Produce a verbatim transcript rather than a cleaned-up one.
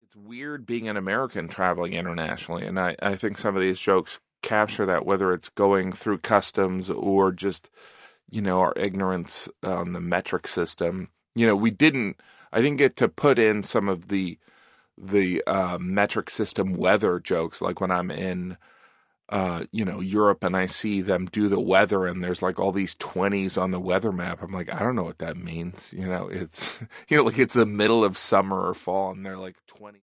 it's weird being an American traveling internationally, and I, I think some of these jokes capture that, whether it's going through customs or just, you know, our ignorance on the metric system. You know, we didn't, I didn't get to put in some of the the uh, metric system weather jokes, like when I'm in, uh, you know, Europe and I see them do the weather and there's like all these twenties on the weather map. I'm like, I don't know what that means. You know, it's, you know, like it's the middle of summer or fall and they're like twenty.